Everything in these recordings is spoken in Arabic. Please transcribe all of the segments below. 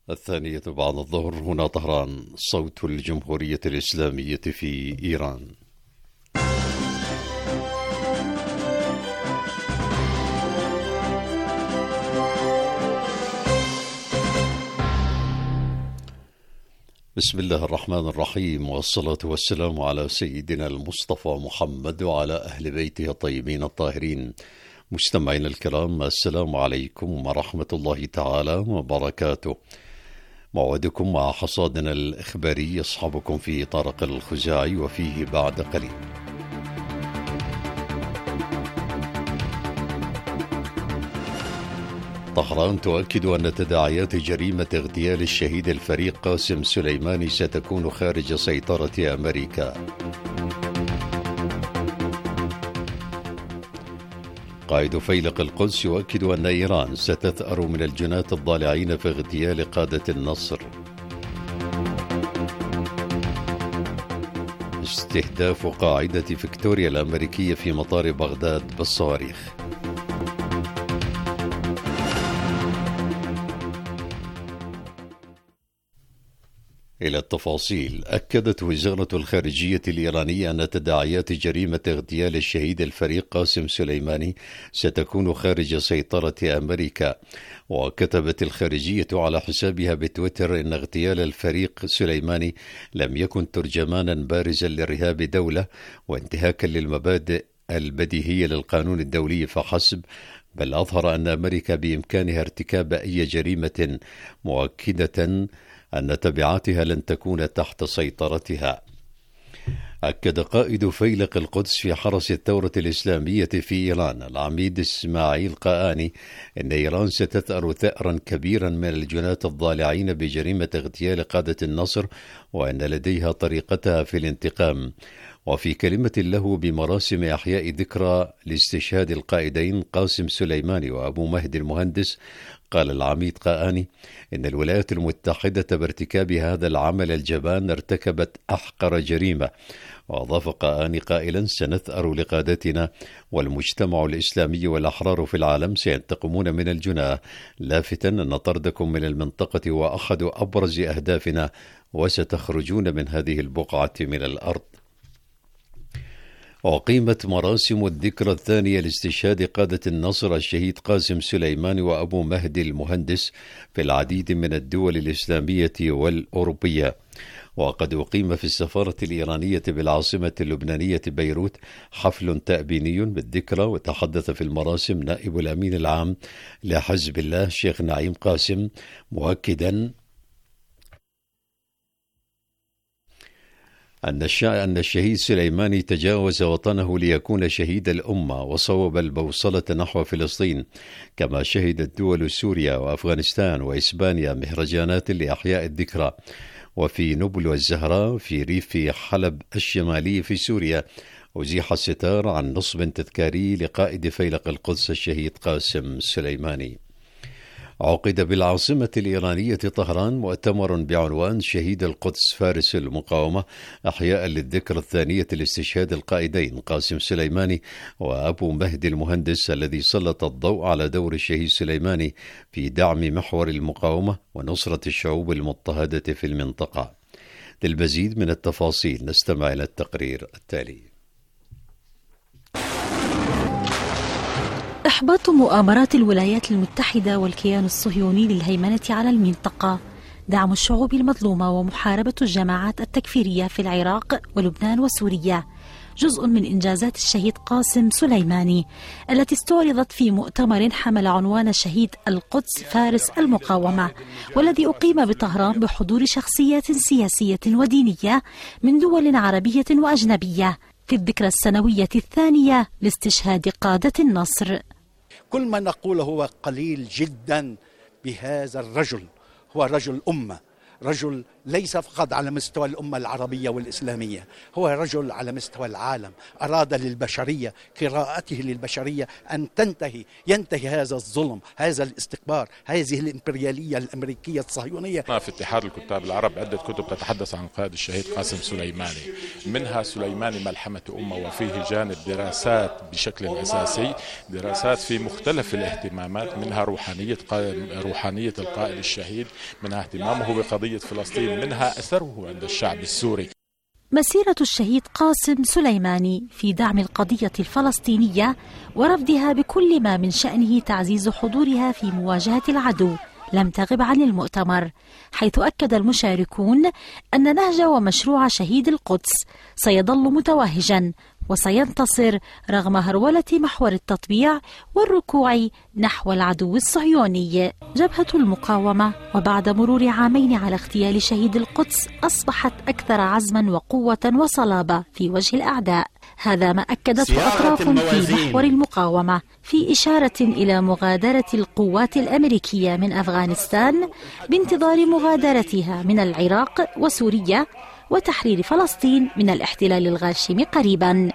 الثانية بعد الظهر، هنا طهران، صوت الجمهورية الإسلامية في إيران. بسم الله الرحمن الرحيم، والصلاة والسلام على سيدنا المصطفى محمد وعلى أهل بيته الطيبين الطاهرين. مستمعين الكرام، السلام عليكم ورحمة الله تعالى وبركاته. موعدكم مع حصادنا الإخباري يصحبكم في طارق الخزاعي، وفيه بعد قليل. طهران تؤكد أن تداعيات جريمة اغتيال الشهيد الفريق قاسم سليماني ستكون خارج سيطرة أمريكا. قائد فيلق القدس يؤكد أن إيران ستثأر من الجناة الضالعين في اغتيال قادة النصر. استهداف قاعدة فيكتوريا الأمريكية في مطار بغداد بالصواريخ. إلى التفاصيل. أكدت وزارة الخارجية الإيرانية أن تداعيات جريمة اغتيال الشهيد الفريق قاسم سليماني ستكون خارج سيطرة أمريكا. وكتبت الخارجية على حسابها بتويتر إن اغتيال الفريق سليماني لم يكن ترجمانا بارزا لإرهاب دولة وانتهاكا للمبادئ البديهية للقانون الدولي فحسب، بل أظهر أن أمريكا بإمكانها ارتكاب أي جريمة، مؤكدة أن تبعاتها لن تكون تحت سيطرتها. أكد قائد فيلق القدس في حرس الثورة الإسلامية في إيران العميد إسماعيل قآني أن إيران ستثأر ثأرا كبيرا من الجناة الضالعين بجريمة اغتيال قادة النصر، وأن لديها طريقتها في الانتقام. وفي كلمة له بمراسم إحياء ذكرى لاستشهاد القائدين قاسم سليماني وأبو مهدي المهندس، قال العميد قآني إن الولايات المتحدة بارتكاب هذا العمل الجبان ارتكبت أحقر جريمة. وأضاف قآني قائلا: سنثأر لقادتنا، والمجتمع الإسلامي والأحرار في العالم سينتقمون من الجناه، لافتا أن طردكم من المنطقة هو أحد أبرز أهدافنا، وستخرجون من هذه البقعة من الأرض. أقيمت مراسم الذكرى الثانية لاستشهاد قادة النصر الشهيد قاسم سليماني وأبو مهدي المهندس في العديد من الدول الإسلامية والأوروبية. وقد أقيم في السفارة الإيرانية بالعاصمة اللبنانية بيروت حفل تأبيني بالذكرى، وتحدث في المراسم نائب الأمين العام لحزب الله الشيخ نعيم قاسم، مؤكدا أن الشهيد سليماني تجاوز وطنه ليكون شهيد الأمة وصوب البوصلة نحو فلسطين، كما شهدت دول سوريا وأفغانستان وإسبانيا مهرجانات لإحياء الذكرى. وفي نبل والزهراء في ريف حلب الشمالي في سوريا أزيح الستار عن نصب تذكاري لقائد فيلق القدس الشهيد قاسم سليماني. عقد بالعاصمة الإيرانية طهران مؤتمر بعنوان شهيد القدس فارس المقاومة، أحياء للذكرى الثانية لاستشهاد القائدين قاسم سليماني وأبو مهدي المهندس، الذي سلط الضوء على دور الشهيد سليماني في دعم محور المقاومة ونصرة الشعوب المضطهدة في المنطقة. للمزيد من التفاصيل نستمع إلى التقرير التالي. إحباط مؤامرات الولايات المتحدة والكيان الصهيوني للهيمنة على المنطقة، دعم الشعوب المظلومة ومحاربة الجماعات التكفيرية في العراق ولبنان وسوريا جزء من إنجازات الشهيد قاسم سليماني التي استعرضت في مؤتمر حمل عنوان شهيد القدس فارس المقاومة، والذي أقيم بطهران بحضور شخصيات سياسية ودينية من دول عربية وأجنبية في الذكرى السنوية الثانية لاستشهاد قادة النصر. كل ما نقوله هو قليل جدا بهذا الرجل. هو رجل أمة، رجل ليس فقط على مستوى الأمة العربية والإسلامية، هو رجل على مستوى العالم، أراد للبشرية، قراءته للبشرية أن ينتهي هذا الظلم، هذا الاستكبار، هذه الإمبريالية الأمريكية الصهيونية. في اتحاد الكتاب العرب عدة كتب تتحدث عن القائد الشهيد قاسم سليماني، منها سليماني ملحمة أمة، وفيه جانب دراسات بشكل أساسي، دراسات في مختلف الاهتمامات، منها روحانية القائد الشهيد، منها اهتمامه بقضية فلسطين، منها أثره عند الشعب السوري. مسيرة الشهيد قاسم سليماني في دعم القضية الفلسطينية ورفضها بكل ما من شأنه تعزيز حضورها في مواجهة العدو لم تغب عن المؤتمر، حيث أكد المشاركون أن نهج ومشروع شهيد القدس سيظل متوهجا وسينتصر رغم هرولة محور التطبيع والركوع نحو العدو الصهيوني. جبهة المقاومة وبعد مرور عامين على اغتيال شهيد القدس أصبحت أكثر عزما وقوة وصلابة في وجه الأعداء. هذا ما أكدته أطراف في محور المقاومة في إشارة إلى مغادرة القوات الأمريكية من أفغانستان بانتظار مغادرتها من العراق وسوريا وتحرير فلسطين من الاحتلال الغاشم قريبا.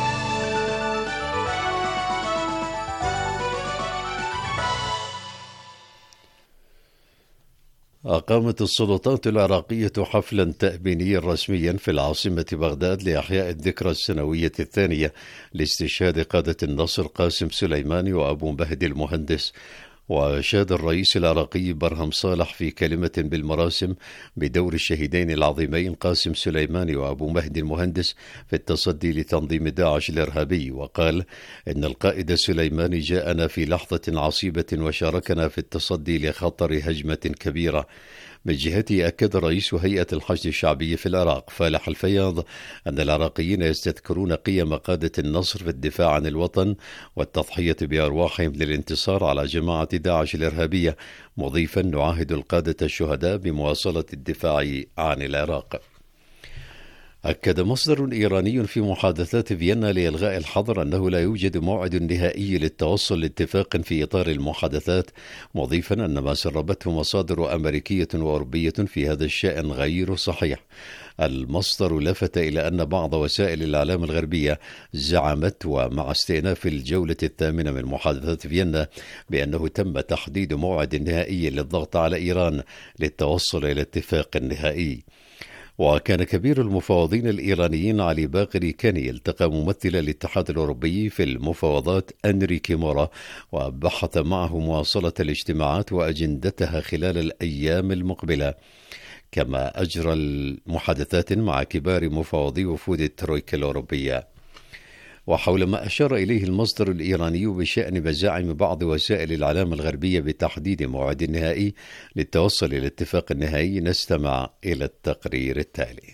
أقامت السلطات العراقية حفلا تأبينيا رسميا في العاصمة بغداد لإحياء الذكرى السنوية الثانية لاستشهاد قادة النصر قاسم سليماني وأبو مهدي المهندس. وأشاد الرئيس العراقي برهم صالح في كلمة بالمراسم بدور الشهيدين العظيمين قاسم سليماني وأبو مهدي المهندس في التصدي لتنظيم داعش الإرهابي، وقال إن القائد سليماني جاءنا في لحظة عصيبة وشاركنا في التصدي لخطر هجمة كبيرة. من جهته أكد رئيس هيئة الحشد الشعبي في العراق فالح الفياض أن العراقيين يستذكرون قيم قادة النصر في الدفاع عن الوطن والتضحية بأرواحهم للانتصار على جماعة داعش الإرهابية، مضيفا نعاهد القادة الشهداء بمواصلة الدفاع عن العراق. أكد مصدر إيراني في محادثات فيينا لإلغاء الحظر أنه لا يوجد موعد نهائي للتوصل لاتفاق في إطار المحادثات، مضيفا أن ما سربته مصادر أمريكية وأوروبية في هذا الشأن غير صحيح. المصدر لفت إلى أن بعض وسائل الإعلام الغربية زعمت ومع استئناف الجولة الثامنة من محادثات فيينا بأنه تم تحديد موعد نهائي للضغط على إيران للتوصل إلى اتفاق نهائي. وكان كبير المفاوضين الإيرانيين علي باقر كاني التقى ممثل الاتحاد الأوروبي في المفاوضات أنريكي مورا وبحث معه مواصلة الاجتماعات وأجندتها خلال الأيام المقبلة، كما أجرى المحادثات مع كبار مفاوضي وفود الترويكا الأوروبية. وحول ما أشار إليه المصدر الإيراني بشأن مزاعم بعض وسائل الإعلام الغربية بتحديد موعد نهائي للتوصل إلى الاتفاق النهائي، نستمع إلى التقرير التالي.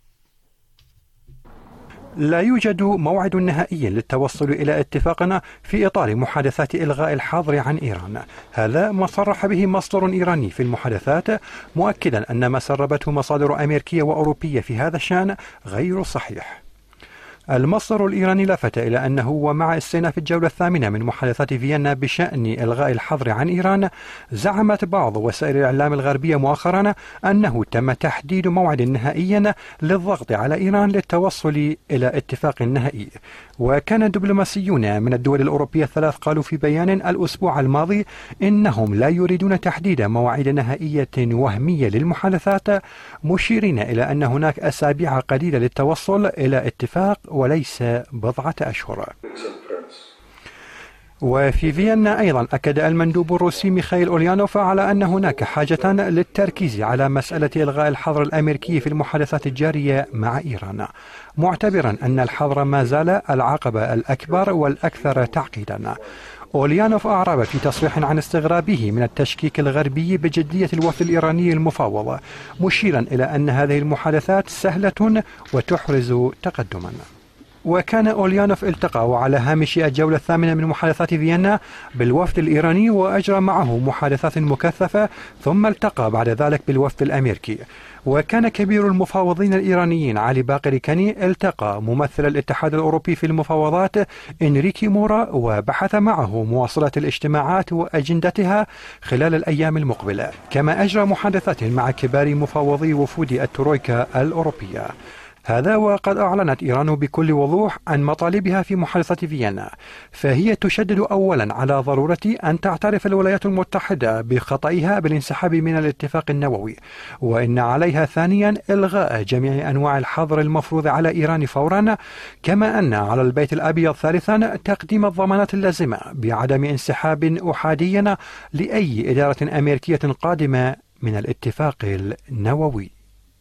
لا يوجد موعد نهائي للتوصل إلى اتفاق في إطار محادثات إلغاء الحظر عن إيران. هذا ما صرح به مصدر إيراني في المحادثات، مؤكدا أن ما سربته مصادر أمريكية وأوروبية في هذا الشأن غير صحيح. المصدر الإيراني لفت إلى أنه ومع استئناف الجولة الثامنة من محادثات فيينا بشأن إلغاء الحظر عن إيران، زعمت بعض وسائل الإعلام الغربية مؤخرا أنه تم تحديد موعد نهائي للضغط على إيران للتوصل إلى اتفاق نهائي. وكان دبلوماسيون من الدول الأوروبية الثلاث قالوا في بيان الأسبوع الماضي إنهم لا يريدون تحديد مواعيد نهائية وهمية للمحادثات، مشيرين إلى أن هناك أسابيع قليلة للتوصل إلى اتفاق وليس بضعة أشهر. وفي فيينا أيضا أكد المندوب الروسي ميخائيل أوليانوف على أن هناك حاجة للتركيز على مسألة إلغاء الحظر الأمريكي في المحادثات الجارية مع إيران، معتبرا أن الحظر ما زال العقبة الأكبر والأكثر تعقيدا. أوليانوف أعرب في تصريح عن استغرابه من التشكيك الغربي بجدية الوفد الإيراني المفاوض، مشيرا إلى أن هذه المحادثات سهلة وتحرز تقدما. وكان أوليانوف التقى وعلى هامش الجولة الثامنة من محادثات فيينا بالوفد الإيراني وأجرى معه محادثات مكثفة، ثم التقى بعد ذلك بالوفد الأمريكي. وكان كبير المفاوضين الإيرانيين علي باقر كاني التقى ممثل الاتحاد الأوروبي في المفاوضات إنريكي مورا، وبحث معه مواصلة الاجتماعات وأجندتها خلال الأيام المقبلة، كما أجرى محادثات مع كبار مفاوضي وفود الترويكا الأوروبية. هذا وقد أعلنت إيران بكل وضوح عن مطالبها في محادثة فيينا، فهي تشدد أولا على ضرورة أن تعترف الولايات المتحدة بخطئها بالانسحاب من الاتفاق النووي، وإن عليها ثانيا إلغاء جميع أنواع الحظر المفروض على إيران فورا، كما أن على البيت الأبيض ثالثا تقديم الضمانات اللازمة بعدم انسحاب أحادي لأي إدارة أمريكية قادمة من الاتفاق النووي.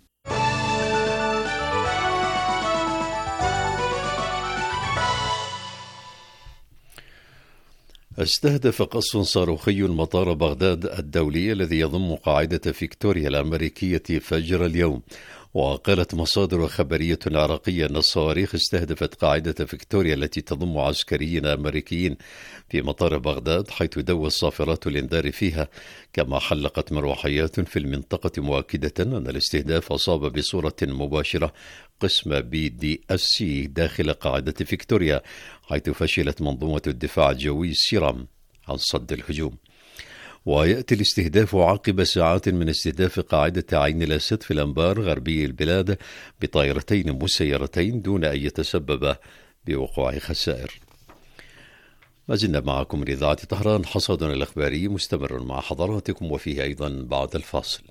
استهدف قصف صاروخي مطار بغداد الدولي الذي يضم قاعدة فيكتوريا الأمريكية فجر اليوم. وقالت مصادر خبرية عراقية أن الصواريخ استهدفت قاعدة فيكتوريا التي تضم عسكريين أمريكيين في مطار بغداد، حيث دوت صافرات الإنذار فيها، كما حلقت مروحيات في المنطقة مؤكدة أن الاستهداف أصاب بصورة مباشرة قسم BDSC داخل قاعدة فيكتوريا، حيث فشلت منظومة الدفاع الجوي سيرام عن صد الهجوم. ويأتي الاستهداف عقب ساعات من استهداف قاعدة عين الأسد في الأنبار غربي البلاد بطائرتين مسيرتين دون أن يتسبب بوقوع خسائر. ما زلنا معكم من إذاعة طهران، حصادنا الإخباري مستمر مع حضراتكم وفيه أيضا بعد الفاصل.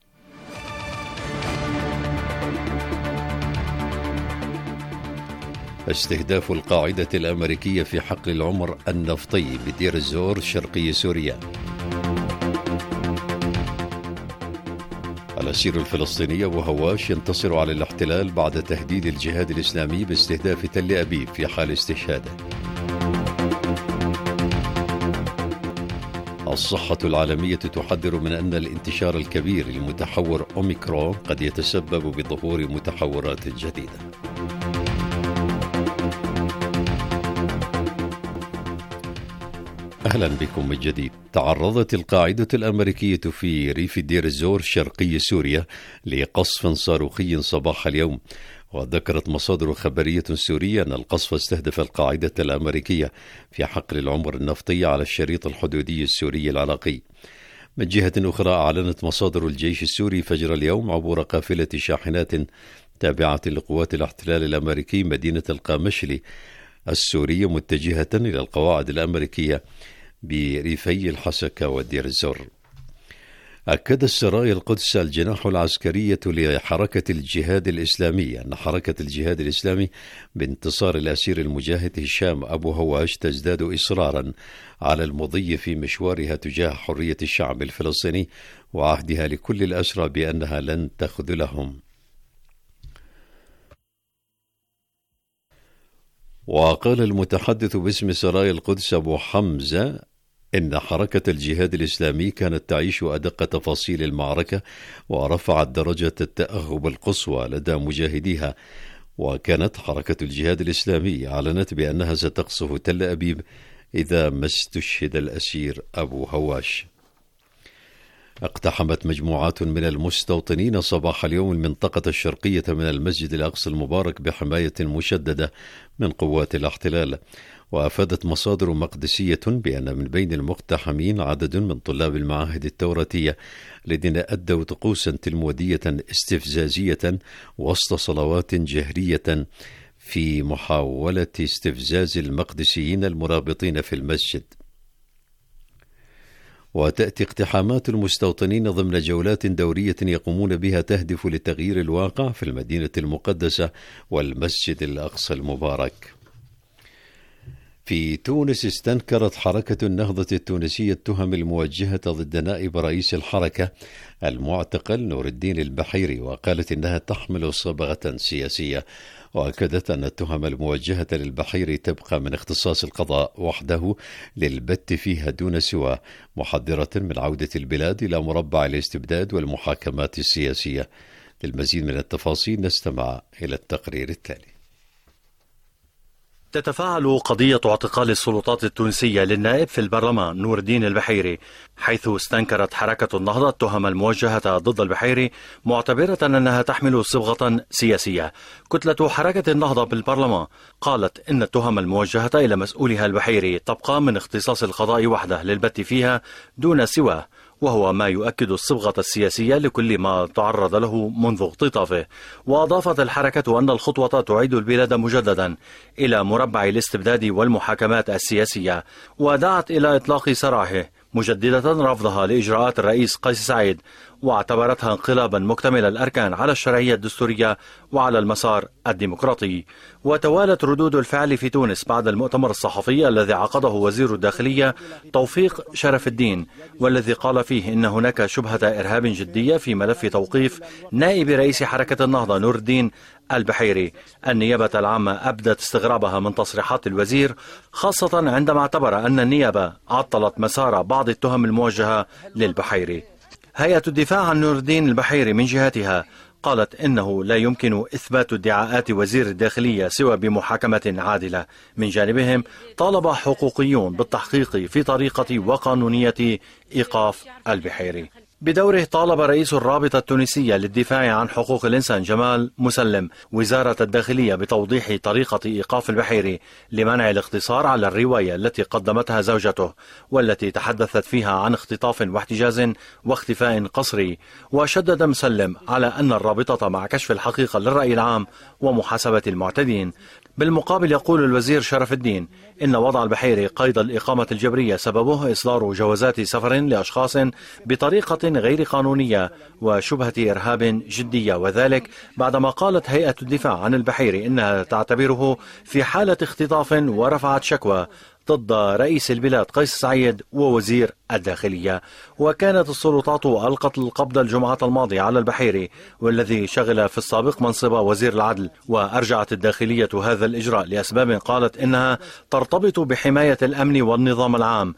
استهداف القاعدة الأمريكية في حقل العمر النفطي بدير الزور شرقي سوريا. الأسير الفلسطيني أبو هواش ينتصر على الاحتلال بعد تهديد الجهاد الإسلامي باستهداف تل أبيب في حال استشهاده. الصحة العالمية تحذر من أن الانتشار الكبير لمتحور أوميكرون قد يتسبب بظهور متحورات جديدة. أهلا بكم من جديد. تعرضت القاعدة الأمريكية في ريف دير الزور شرقي سوريا لقصف صاروخي صباح اليوم. وذكرت مصادر خبرية سورية أن القصف استهدف القاعدة الأمريكية في حقل العمر النفطي على الشريط الحدودي السوري العراقي. من جهة أخرى أعلنت مصادر الجيش السوري فجر اليوم عبور قافلة شاحنات تابعة لقوات الاحتلال الأمريكي مدينة القامشلي السورية متجهة إلى القواعد الأمريكية بريفي الحسكة ودير الزور. أكد السرايا القدس الجناح العسكرية لحركة الجهاد الإسلامي أن حركة الجهاد الإسلامي بانتصار الأسير المجاهد هشام أبو هواش تزداد إصرارا على المضي في مشوارها تجاه حرية الشعب الفلسطيني وعهدها لكل الأسرى بأنها لن تخذلهم. وقال المتحدث باسم سرايا القدس أبو حمزة إن حركة الجهاد الإسلامي كانت تعيش أدق تفاصيل المعركة ورفعت درجة التأهب القصوى لدى مجاهديها. وكانت حركة الجهاد الإسلامي أعلنت بأنها ستقصف تل أبيب إذا ما استشهد الأسير أبو هواش. اقتحمت مجموعات من المستوطنين صباح اليوم المنطقة الشرقية من المسجد الأقصى المبارك بحماية مشددة من قوات الاحتلال. وأفادت مصادر مقدسية بأن من بين المقتحمين عدد من طلاب المعاهد التوراتية الذين أدوا طقوسا تلمودية استفزازية وسط صلوات جهرية في محاولة استفزاز المقدسيين المرابطين في المسجد. وتأتي اقتحامات المستوطنين ضمن جولات دورية يقومون بها تهدف لتغيير الواقع في المدينة المقدسة والمسجد الأقصى المبارك. في تونس استنكرت حركة النهضة التونسية التهم الموجهة ضد نائب رئيس الحركة المعتقل نور الدين البحيري، وقالت إنها تحمل صبغة سياسية. وأكدت أن التهم الموجهة للبحيري تبقى من اختصاص القضاء وحده للبت فيها دون سواه، محذرة من عودة البلاد إلى مربع الاستبداد والمحاكمات السياسية. للمزيد من التفاصيل نستمع إلى التقرير التالي. تتفاعل قضية اعتقال السلطات التونسية للنائب في البرلمان نور الدين البحيري، حيث استنكرت حركة النهضة التهم الموجهة ضد البحيري معتبرة أنها تحمل صبغة سياسية. كتلة حركة النهضة بالبرلمان قالت إن التهم الموجهة إلى مسؤولها البحيري تبقى من اختصاص القضاء وحده للبت فيها دون سواه، وهو ما يؤكد الصبغة السياسية لكل ما تعرض له منذ اختطافه. وأضافت الحركة أن الخطوة تعيد البلاد مجددا إلى مربع الاستبداد والمحاكمات السياسية، ودعت إلى إطلاق سراحه، مجددة رفضها لإجراءات الرئيس قيس سعيد، واعتبرتها انقلابا مكتمل الأركان على الشرعية الدستورية وعلى المسار الديمقراطي. وتوالت ردود الفعل في تونس بعد المؤتمر الصحفي الذي عقده وزير الداخلية توفيق شرف الدين، والذي قال فيه إن هناك شبهة إرهاب جدية في ملف توقيف نائب رئيس حركة النهضة نور الدين البحيري. النيابة العامة أبدت استغرابها من تصريحات الوزير، خاصة عندما اعتبر أن النيابة عطلت مسار بعض التهم الموجهة للبحيري. هيئة الدفاع عن نور الدين البحيري من جهتها قالت إنه لا يمكن إثبات ادعاءات وزير الداخلية سوى بمحاكمة عادلة. من جانبهم طالب حقوقيون بالتحقيق في طريقة وقانونية إيقاف البحيري. بدوره طالب رئيس الرابطة التونسية للدفاع عن حقوق الإنسان جمال مسلم وزارة الداخلية بتوضيح طريقة إيقاف البحيري لمنع الاقتصار على الرواية التي قدمتها زوجته، والتي تحدثت فيها عن اختطاف واحتجاز واختفاء قسري. وشدد مسلم على أن الرابطة مع كشف الحقيقة للرأي العام ومحاسبة المعتدين. بالمقابل يقول الوزير شرف الدين إن وضع البحيري قيد الإقامة الجبرية سببه إصدار جوازات سفر لأشخاص بطريقة غير قانونية وشبهة إرهاب جدية، وذلك بعدما قالت هيئة الدفاع عن البحيري إنها تعتبره في حالة اختطاف، ورفعت شكوى ضد رئيس البلاد قيس سعيد ووزير الداخلية. وكانت السلطات ألقت القبض الجمعة الماضية على البحيري، والذي شغل في السابق منصب وزير العدل. وأرجعت الداخلية هذا الإجراء لأسباب قالت إنها ترتبط بحماية الأمن والنظام العام.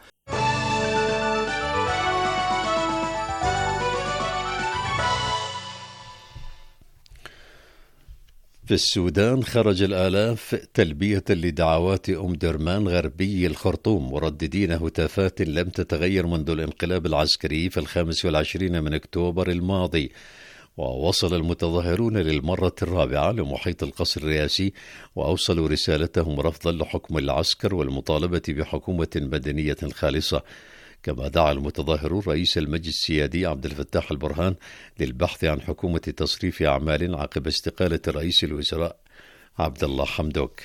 في السودان خرج الآلاف تلبية لدعوات درمان غربي الخرطوم، مرددين هتافات لم تتغير منذ الانقلاب العسكري في 25 من أكتوبر الماضي. ووصل المتظاهرون للمرة الرابعة لمحيط القصر الرئاسي، وأوصلوا رسالتهم رفضا لحكم العسكر والمطالبة بحكومة مدنية خالصة. كما دعا المتظاهرون رئيس المجلس السيادي عبد الفتاح البرهان للبحث عن حكومة تصريف أعمال عقب استقالة رئيس الوزراء عبد الله حمدوك.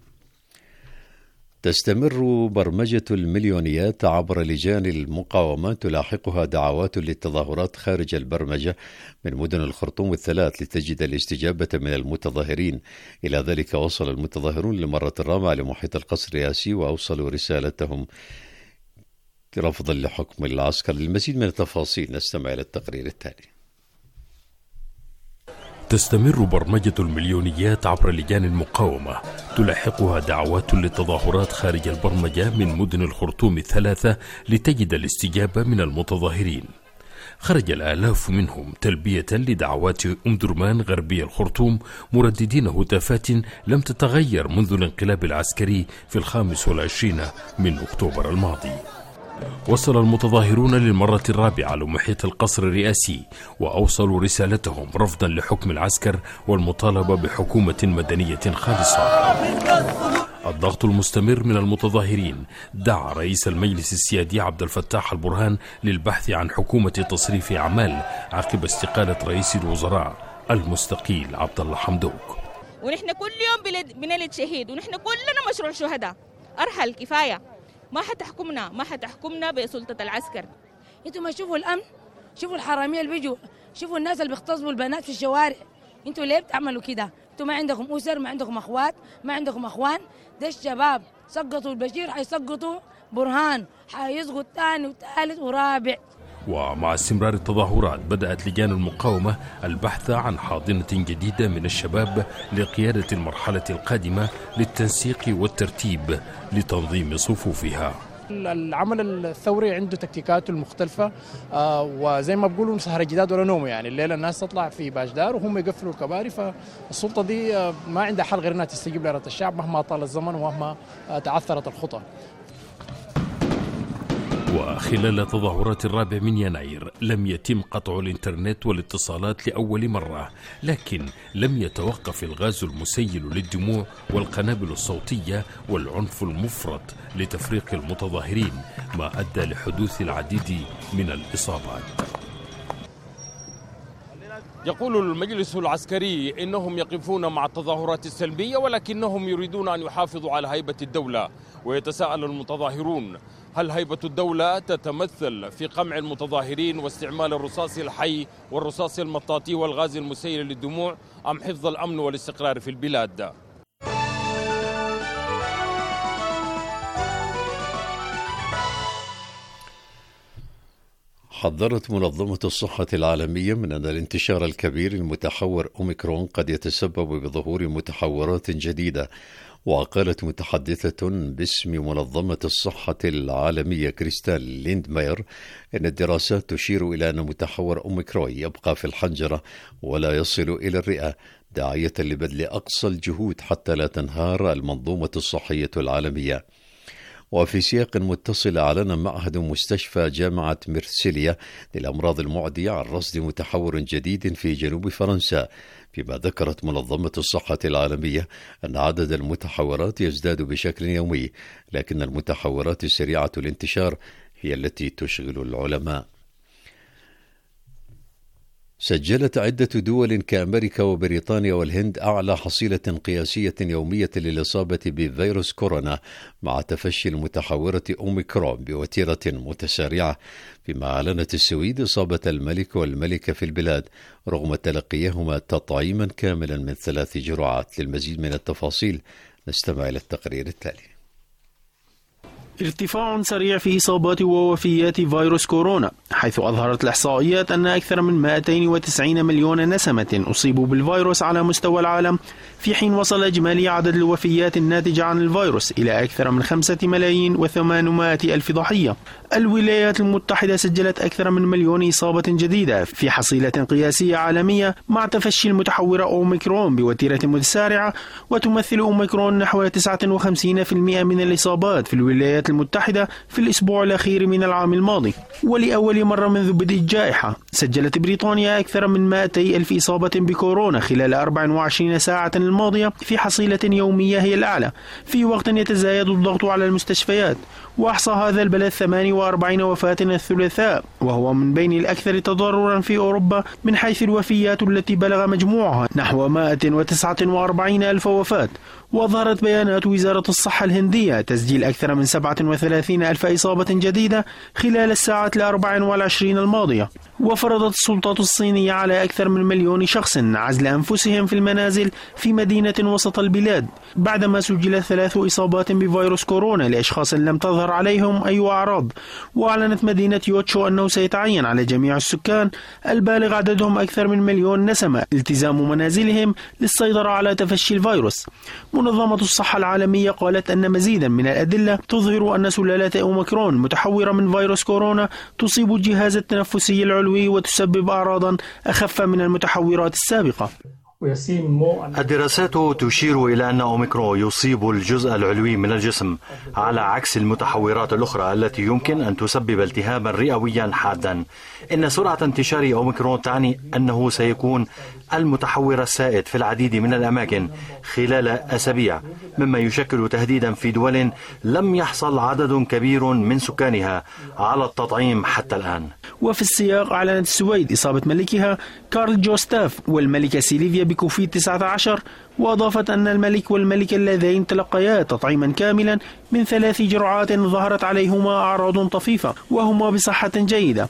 تستمر برمجة المليونيات عبر لجان المقاومة، تلاحقها دعوات للتظاهرات خارج البرمجة من مدن الخرطوم الثلاث لتجد الاستجابة من المتظاهرين. إلى ذلك وصل المتظاهرون للمرة الرابعة لمحيط القصر الرئاسي، وأوصلوا رسالتهم رفضا لحكم العسكر. للمزيد من التفاصيل نستمع إلى التقرير التالي. تستمر برمجة المليونيات عبر لجان المقاومة، تلاحقها دعوات للتظاهرات خارج البرمجة من مدن الخرطوم الثلاثة لتجد الاستجابة من المتظاهرين. خرج الآلاف منهم تلبية لدعوات درمان غربي الخرطوم، مرددين هتافات لم تتغير منذ الانقلاب العسكري في 25 من أكتوبر الماضي. وصل المتظاهرون للمرة الرابعة لمحيط القصر الرئاسي، وأوصلوا رسالتهم رفضا لحكم العسكر والمطالبة بحكومة مدنية خالصة. الضغط المستمر من المتظاهرين دعا رئيس المجلس السيادي عبد الفتاح البرهان للبحث عن حكومة تصريف أعمال عقب استقالة رئيس الوزراء المستقيل عبد الله حمدوك. ونحن كل يوم بنلد شهيد، ونحن كلنا مشروع شهداء. أرحل كفاية، ما حتحكمنا بسلطة العسكر. انتوا ما شوفوا الأمن، شوفوا الحرامية اللي بيجوا، شوفوا الناس اللي بيغتصبوا البنات في الشوارع. انتوا ليه بتعملوا كده؟ انتوا ما عندكم أسر، ما عندكم أخوات، ما عندكم أخوان. ده الشباب سقطوا البشير، حيسقطوا برهان، حيسقط ثاني وثالث ورابع. ومع استمرار التظاهرات بدأت لجان المقاومة البحث عن حاضنة جديدة من الشباب لقيادة المرحلة القادمة للتنسيق والترتيب لتنظيم صفوفها. العمل الثوري عنده تكتيكاته المختلفة، وزي ما بيقولوا سهر الجداد ولا نوم، يعني الليلة الناس تطلع في باشدار وهم يقفلوا الكباري، فالسلطة دي ما عندها حل غير أنها تستجيب لإرادة الشعب مهما طال الزمن ومهما تعثرت الخطى. وخلال تظاهرات 4 يناير لم يتم قطع الإنترنت والاتصالات لأول مرة، لكن لم يتوقف الغاز المسيل للدموع والقنابل الصوتية والعنف المفرط لتفريق المتظاهرين، ما أدى لحدوث العديد من الإصابات. يقول المجلس العسكري إنهم يقفون مع التظاهرات السلمية، ولكنهم يريدون أن يحافظوا على هيبة الدولة. ويتساءل المتظاهرون: هل هيبة الدولة تتمثل في قمع المتظاهرين واستعمال الرصاص الحي والرصاص المطاطي والغاز المسيل للدموع، أم حفظ الأمن والاستقرار في البلاد؟ حذرت منظمة الصحة العالمية من أن الانتشار الكبير المتحور أوميكرون قد يتسبب بظهور متحورات جديدة. وقالت متحدثة باسم منظمة الصحة العالمية كريستال ليندماير إن الدراسات تشير إلى أن متحور أوميكرون يبقى في الحنجرة ولا يصل إلى الرئة، داعية لبذل أقصى الجهود حتى لا تنهار المنظومة الصحية العالمية. وفي سياق متصل أعلن معهد مستشفى جامعة مرسيليا للأمراض المعدية عن رصد متحور جديد في جنوب فرنسا، فيما ذكرت منظمة الصحة العالمية أن عدد المتحورات يزداد بشكل يومي، لكن المتحورات السريعة الانتشار هي التي تشغل العلماء. سجلت عدة دول كأمريكا وبريطانيا والهند أعلى حصيلة قياسية يومية للإصابة بفيروس كورونا مع تفشي المتحورة أوميكرون بوتيرة متسارعة، فيما أعلنت السويد إصابة الملك والملكة في البلاد رغم تلقيهما تطعيما كاملا من 3 جرعات. للمزيد من التفاصيل نستمع إلى التقرير التالي. ارتفاع سريع في إصابات ووفيات فيروس كورونا، حيث أظهرت الإحصائيات أن أكثر من 290 مليون نسمة أصيبوا بالفيروس على مستوى العالم، في حين وصل إجمالي عدد الوفيات الناتجة عن الفيروس إلى أكثر من 5,800,000 ضحية. الولايات المتحدة سجلت أكثر من 1,000,000 إصابة جديدة في حصيلة قياسية عالمية مع تفشي المتحور أوميكرون بوتيرة متسارعة، وتمثل أوميكرون نحو 59% من الإصابات في الولايات المتحدة في الأسبوع الأخير من العام الماضي. ولأول مرة منذ بدء الجائحة سجلت بريطانيا أكثر من 200,000 إصابة بكورونا خلال 24 ساعة الماضية في حصيلة يومية هي الأعلى، في وقت يتزايد الضغط على المستشفيات. وأحصى هذا البلد 48 وفاة الثلاثاء، وهو من بين الأكثر تضررا في أوروبا من حيث الوفيات التي بلغ مجموعها نحو 149,000 وفاة. وأظهرت بيانات وزارة الصحة الهندية تسجيل أكثر من 37,000 إصابة جديدة خلال الساعات 24 الماضية. وفرضت السلطات الصينية على أكثر من 1,000,000 شخص عزل أنفسهم في المنازل في مدينة وسط البلاد، بعدما سجلت 3 إصابات بفيروس كورونا لأشخاص لم تظهر عليهم أي أعراض. وأعلنت مدينة يوتشو أنه سيتعين على جميع السكان البالغ عددهم أكثر من 1,000,000 نسمة التزام منازلهم للسيطرة على تفشي الفيروس. منظمة الصحة العالمية قالت أن مزيدا من الأدلة تظهر أن سلالة أوميكرون متحورة من فيروس كورونا تصيب الجهاز التنفسي العلوي وتسبب أعراضا أخف من المتحورات السابقة. الدراسات تشير إلى أن أوميكرون يصيب الجزء العلوي من الجسم على عكس المتحورات الأخرى التي يمكن أن تسبب التهابا رئويا حادا. إن سرعة انتشار أوميكرون تعني أنه سيكون المتحور السائد في العديد من الأماكن خلال أسابيع، مما يشكل تهديدا في دول لم يحصل عدد كبير من سكانها على التطعيم حتى الآن. وفي السياق أعلنت السويد إصابة ملكها كارل جوستاف والملكة سيليفيا بكوفيد 19، وأضافت أن الملك والملكة اللذين تلقيا تطعيما كاملا من 3 جرعات ظهرت عليهما أعراض طفيفة وهما بصحة جيدة.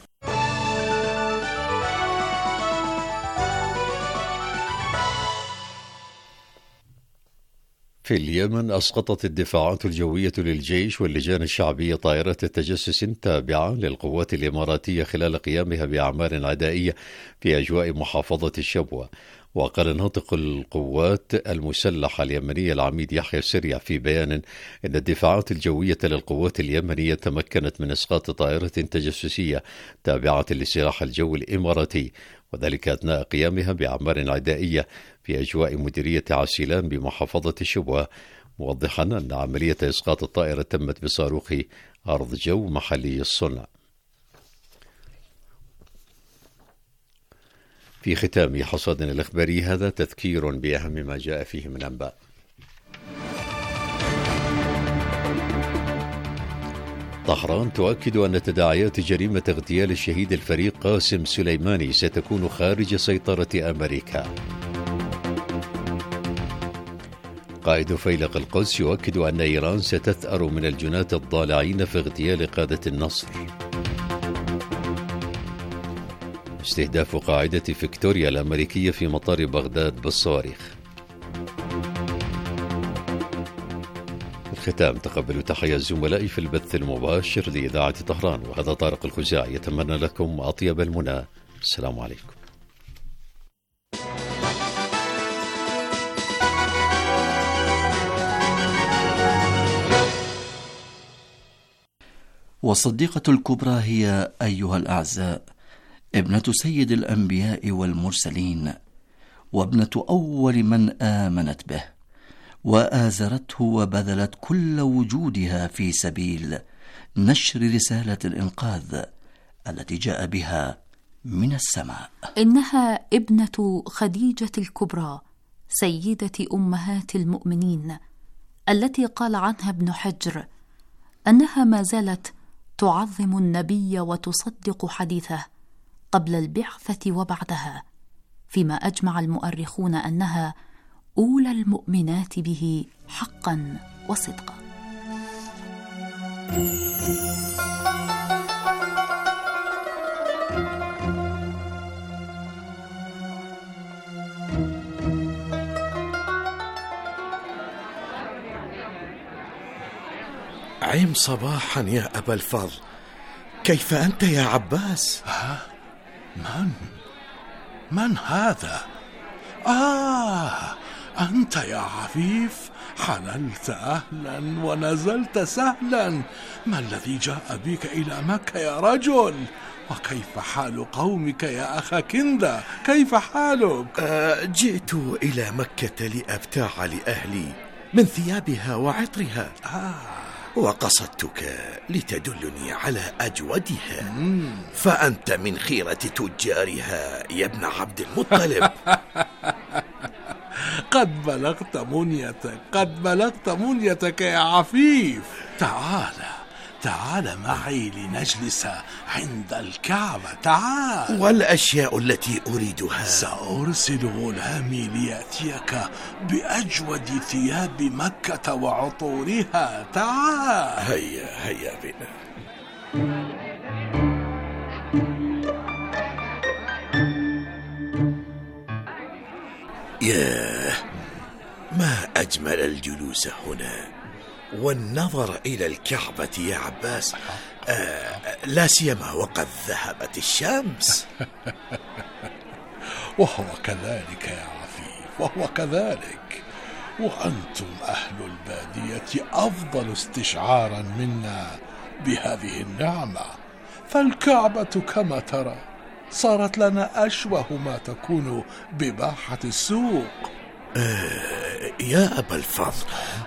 في اليمن أسقطت الدفاعات الجوية للجيش واللجان الشعبية طائرات تجسس تابعة للقوات الإماراتية خلال قيامها بأعمال عدائية في أجواء محافظة الشبوة. وقال ناطق القوات المسلحة اليمنية العميد يحيى السريع في بيان إن الدفاعات الجوية للقوات اليمنية تمكنت من إسقاط طائرة تجسسية تابعة لسلاح الجو الإماراتي، وذلك أثناء قيامها بأعمال عدائية في أجواء مديرية عسيلان بمحافظة الشبوة، موضحا أن عملية إسقاط الطائرة تمت بصاروخ أرض جو محلي الصنع. في ختام حصادنا الإخباري هذا تذكير بأهم ما جاء فيه من أنباء. طهران تؤكد أن تداعيات جريمة اغتيال الشهيد الفريق قاسم سليماني ستكون خارج سيطرة أمريكا. قائد فيلق القدس يؤكد أن إيران ستثأر من الجناة الضالعين في اغتيال قادة النصر. استهداف قاعدة فيكتوريا الأمريكية في مطار بغداد بالصواريخ. في الختام تقبلوا تحية الزملاء في البث المباشر لإذاعة طهران، وهذا طارق الخزاعي يتمنى لكم أطيب المنى. السلام عليكم. والصديقة الكبرى هي أيها الأعزاء ابنة سيد الأنبياء والمرسلين، وابنة أول من آمنت به وآزرته وبذلت كل وجودها في سبيل نشر رسالة الإنقاذ التي جاء بها من السماء. إنها ابنة خديجة الكبرى سيدة أمهات المؤمنين، التي قال عنها ابن حجر أنها ما زالت تعظم النبي وتصدق حديثه قبل البعثة وبعدها، فيما أجمع المؤرخون أنها أولى المؤمنات به حقا وصدقا. عم صباحا يا أبا الفضل، كيف أنت يا عباس؟ من هذا؟ أنت يا عفيف، حللت أهلا ونزلت سهلا. ما الذي جاء بك إلى مكة يا رجل؟ وكيف حال قومك يا أخا كندة؟ كيف حالك؟ جئت إلى مكة لأبتاع لأهلي من ثيابها وعطرها، وقصدتك لتدلني على أجودها، فأنت من خيرة تجارها يا ابن عبد المطلب. قد بلغت منيتك يا عفيف. تعال معي لنجلس عند الكعبة. تعال. والأشياء التي أريدها سأرسل غلامي ليأتيك بأجود ثياب مكة وعطورها. تعال. هيا بنا. ياه، ما أجمل الجلوس هنا والنظر إلى الكعبة يا عباس، لا سيما وقد ذهبت الشمس. وهو كذلك يا عفيف، وهو كذلك. وأنتم أهل البادية أفضل استشعارا منا بهذه النعمة، فالكعبة كما ترى صارت لنا أشبه ما تكون بباحة السوق. يا أبا الفضل،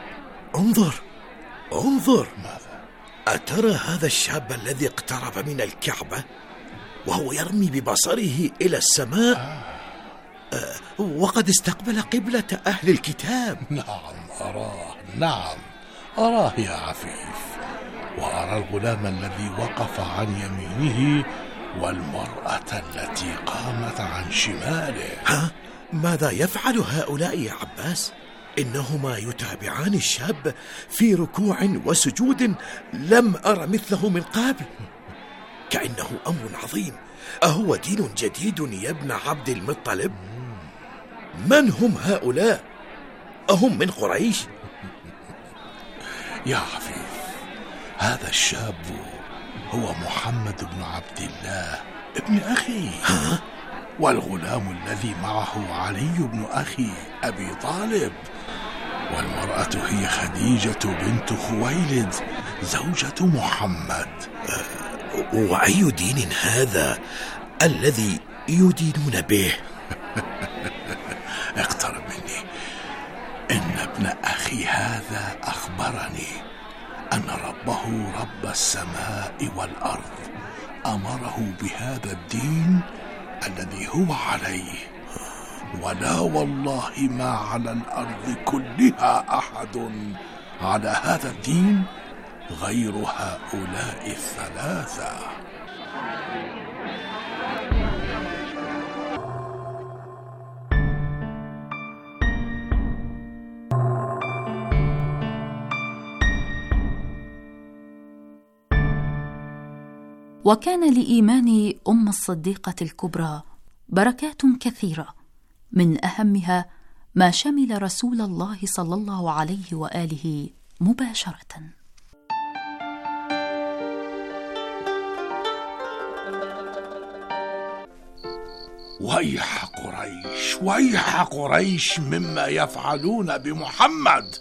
انظر. ماذا؟ أترى هذا الشاب الذي اقترب من الكعبة وهو يرمي ببصره إلى السماء؟ وقد استقبل قبلة أهل الكتاب. نعم أراه يا عفيف، وأرى الغلام الذي وقف عن يمينه والمرأة التي قامت عن شماله. ماذا يفعل هؤلاء يا عباس؟ إنهما يتابعان الشاب في ركوع وسجود لم أر مثله من قبل، كأنه أمر عظيم. أهو دين جديد يا ابن عبد المطلب؟ من هم هؤلاء؟ أهم من قريش؟ يا عفيف، هذا الشاب هو محمد بن عبد الله ابن أخي. والغلام الذي معه علي بن أخي أبي طالب، والمرأة هي خديجة بنت خويلد زوجة محمد. وأي دين هذا الذي يدينون به؟ اقترب مني. إن ابن أخي هذا أخبرني أن ربه رب السماء والأرض أمره بهذا الدين الذي هو عليه، ولا والله ما على الأرض كلها أحد على هذا الدين غير هؤلاء الثلاثة. وكان لإيمان أم الصديقة الكبرى بركات كثيرة، من أهمها ما شمل رسول الله صلى الله عليه وآله مباشرة. ويح قريش، ويح قريش مما يفعلون بمحمد.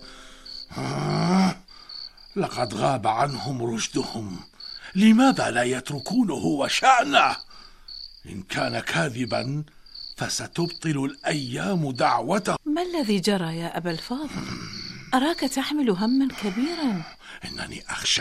لقد غاب عنهم رشدهم، لماذا لا يتركونه وشأنه؟ إن كان كاذبا فستبطل الأيام دعوته. ما الذي جرى يا أبا الفاضل؟ أراك تحمل هما كبيرا. إنني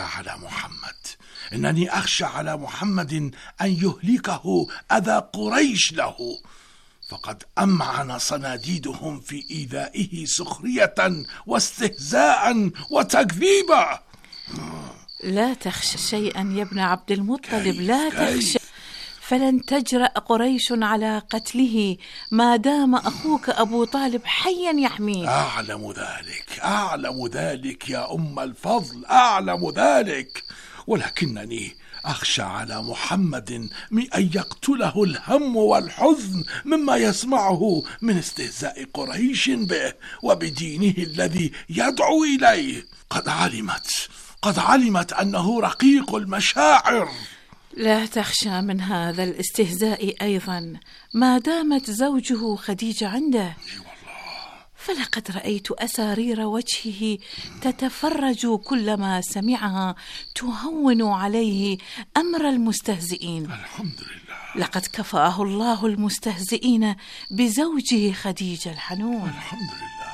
أخشى على محمد أن يهلكه أذى قريش له، فقد أمعن صناديدهم في إيذائه سخرية واستهزاء وتكذيبا. لا تخشى شيئا يا ابن عبد المطلب، لا تخشى، فلن تجرأ قريش على قتله ما دام أخوك أبو طالب حيا يحميه. أعلم ذلك يا أم الفضل، أعلم ذلك، ولكنني أخشى على محمد من أن يقتله الهم والحزن مما يسمعه من استهزاء قريش به وبدينه الذي يدعو إليه. قد علمت أنه رقيق المشاعر. لا تخشى من هذا الاستهزاء أيضا ما دامت زوجه خديجة عنده، فلقد رأيت أسارير وجهه تتفرج كلما سمعها تهون عليه أمر المستهزئين. الحمد لله. لقد كفأه الله المستهزئين بزوجه خديجة الحنون. الحمد لله.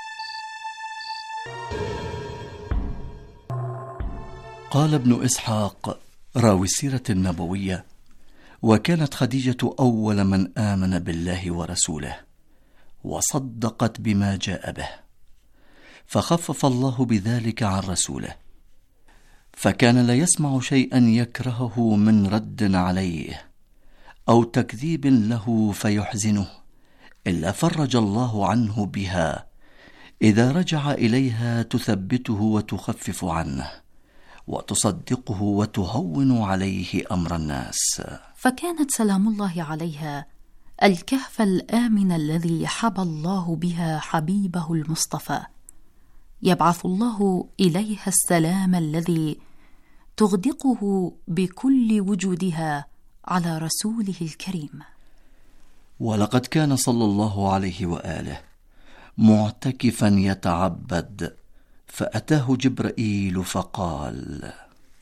قال ابن إسحاق راوي السيرة النبوية: وكانت خديجة أول من آمن بالله ورسوله وصدقت بما جاء به، فخفف الله بذلك عن رسوله، فكان لا يسمع شيئا يكرهه من رد عليه أو تكذيب له فيحزنه إلا فرج الله عنه بها إذا رجع إليها، تثبته وتخفف عنه وتصدقه وتهون عليه أمر الناس. فكانت سلام الله عليها الكهف الآمن الذي حبى الله بها حبيبه المصطفى، يبعث الله إليها السلام الذي تغدقه بكل وجودها على رسوله الكريم. ولقد كان صلى الله عليه وآله معتكفا يتعبد، فأتاه جبرائيل فقال: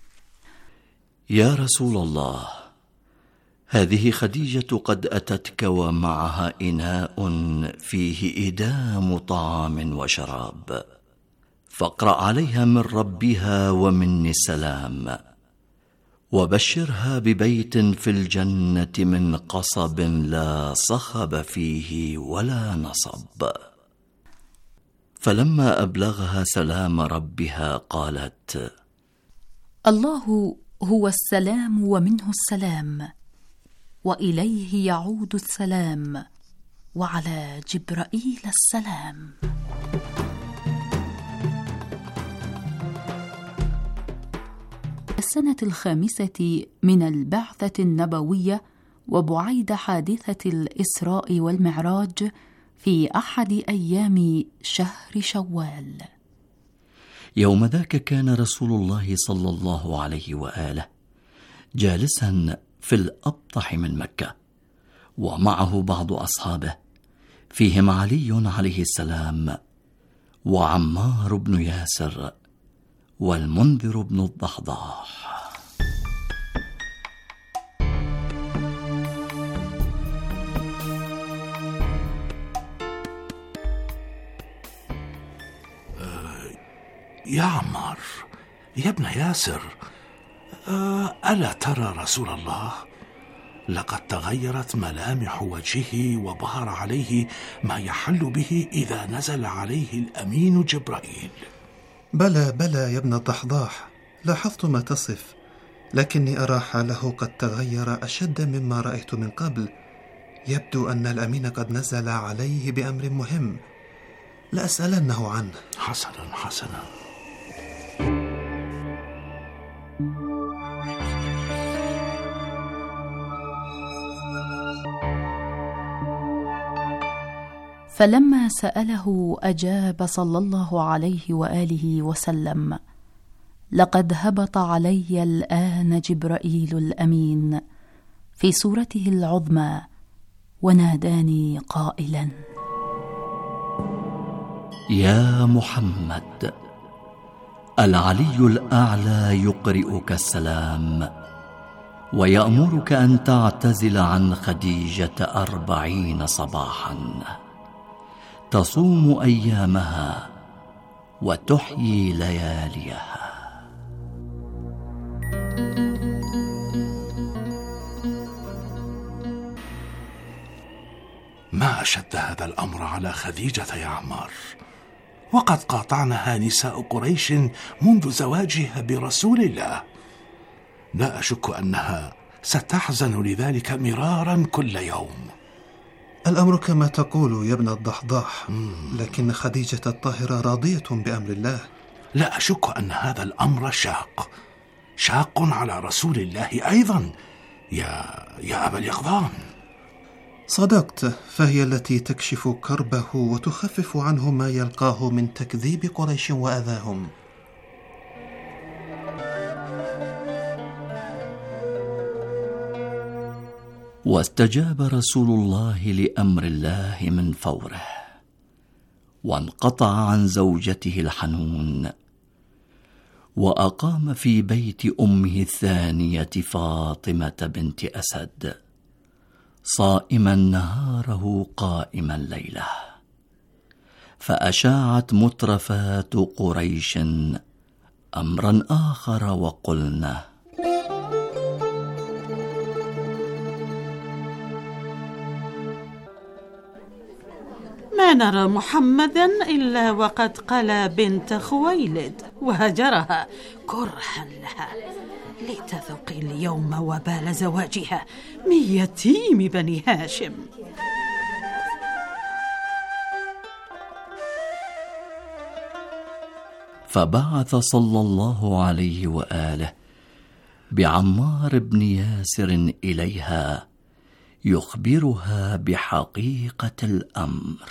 يا رسول الله، هذه خديجة قد أتتك ومعها إناء فيه إدام طعام وشراب، فاقرأ عليها من ربها ومني السلام، وبشرها ببيت في الجنة من قصب لا صخب فيه ولا نصب. فلما أبلغها سلام ربها قالت: الله هو السلام ومنه السلام، وإليه يعود السلام، وعلى جبرائيل السلام. السنة 5 من البعثة النبوية، وبعيد حادثة الإسراء والمعراج في أحد أيام شهر شوال. يوم ذاك كان رسول الله صلى الله عليه وآله جالسا في الأبطح من مكة، ومعه بعض أصحابه فيهم علي عليه السلام وعمار بن ياسر والمنذر بن الضحضاح. يا عمار، يا ابن ياسر، ألا ترى رسول الله؟ لقد تغيرت ملامح وجهه وظهر عليه ما يحل به إذا نزل عليه الأمين جبرائيل. بلى بلى يا ابن الضحضاح، لاحظت ما تصف، لكني أرى حاله قد تغير أشد مما رأيت من قبل. يبدو أن الأمين قد نزل عليه بأمر مهم، لأسألنه عنه. حسنا حسنا. فلما سأله أجاب صلى الله عليه وآله وسلم: لقد هبط علي الآن جبرائيل الأمين في صورته العظمى وناداني قائلا: يا محمد، العلي الأعلى يقرئك السلام ويأمرك أن تعتزل عن خديجة 40 صباحا، تصوم أيامها وتحيي لياليها. ما أشد هذا الأمر على خديجة يا عمار، وقد قاطعنها نساء قريش منذ زواجها برسول الله. لا أشك أنها ستحزن لذلك مرارا كل يوم. الأمر كما تقول يا ابن الضحضاح، لكن خديجة الطاهرة راضية بأمر الله. لا أشك أن هذا الأمر شاق على رسول الله أيضا يا أبا اليقظان. صدقت، فهي التي تكشف كربه وتخفف عنه ما يلقاه من تكذيب قريش وأذاهم. واستجاب رسول الله لأمر الله من فوره، وانقطع عن زوجته الحنون، وأقام في بيت أمه الثانية فاطمة بنت أسد، صائما نهاره قائما ليله. فأشاعت مترفات قريش أمرا آخر وقلنا: ما نرى محمدا إلا وقد قلى بنت خويلد وهجرها كرها لها، لتذوق اليوم وبال زواجها من يتيم بني هاشم. فبعث صلى الله عليه وآله بعمار بن ياسر إليها يخبرها بحقيقة الأمر.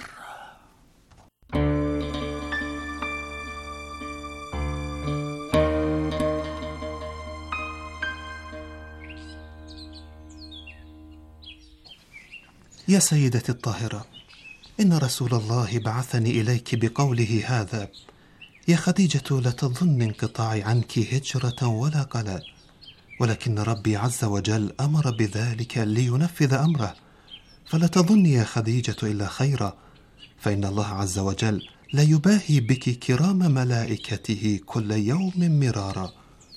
يا سيدتي الطاهرة، إن رسول الله بعثني إليك بقوله هذا: يا خديجة، لا تظن انقطاعي عنك هجرة ولا قلق، ولكن ربي عز وجل أمر بذلك لينفذ أمره، فلا تظني يا خديجة إلا خيرا، فإن الله عز وجل لا يباهي بك كرام ملائكته كل يوم مرارا.